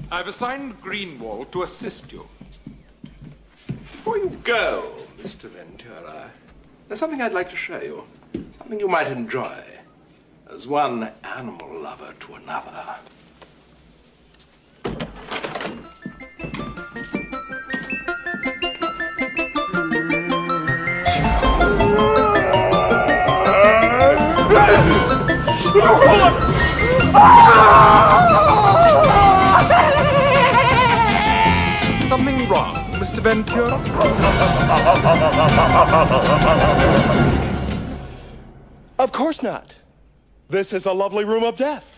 I've assigned Greenwald to assist you. Before you go, Mr. Ventura, there's something I'd like to show you. Something you might enjoy, as one animal lover to another. Something wrong, Mr. Ventura? Of course not. This is a lovely room of death.